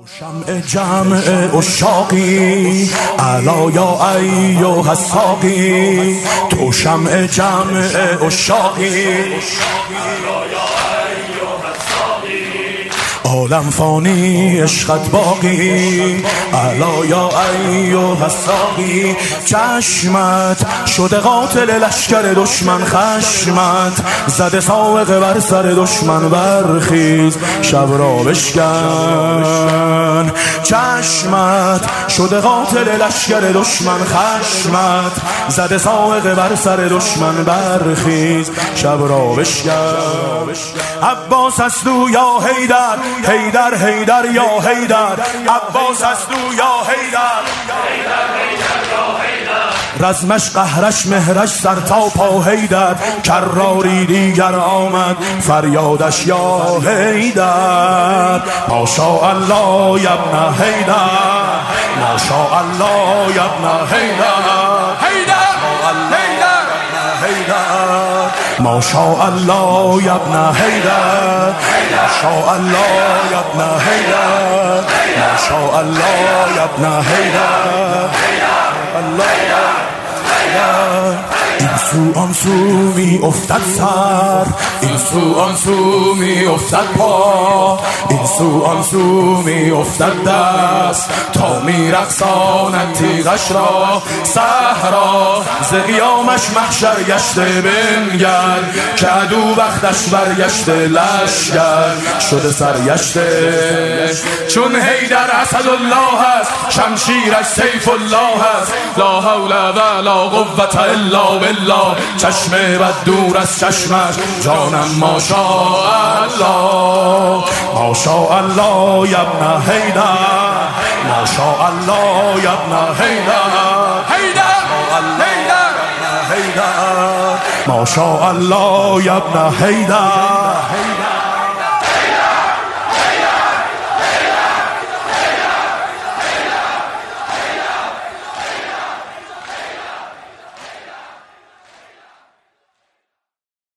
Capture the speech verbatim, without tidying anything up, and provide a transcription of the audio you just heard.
شمع جمع اشاقی علا یا ایها الساقی، تو شمع جمع اشاقی عالم فانی عشقت باقی، علا یا ایها الساقی. چشمت شده قاتل لشکر دشمن، خشمت زده ساوقه بر سر دشمن. برخیز شب را بشکن، چشمت شده قاتل لشکر دشمن، خشمت زده ساوقه بر سر دشمن. برخیز شب را بشکن. عباس است او یا حیدر، حیدر حیدر یا حیدر، عباس است او یا حیدر، رزمش قهرش مهرش سر تا پا حیدر. کراری دیگر آمد فریادش یا حیدر. ماشاءالله یا ابن حیدر، ماشاءالله یا ابن حیدر، حیدر حیدر، ماشاءالله یا ابن حیدر، ماشاءالله یا ابن حیدر، ماشاءالله یا ابن حیدر. این سو آن سو می افتد سر، این سو آن سو می افتد پا، این سو آن سو می افتد دست، تا می رقصاند تیغش را صحرا. ز قیامش محشر گشته بنگر، که عدو بختش برگشته لشگر شده سرگشته. چون حیدر اسدالله است، شمشیرش سیف الله است. لا حول ولا قوة الا بالله. چشم بد دور از چشمش، جانم ماشاءالله، ماشاءالله یا ابن حیدر، ماشاءالله یا ابن حیدر، حیدر حیدر، ماشاءالله یا ابن حیدر.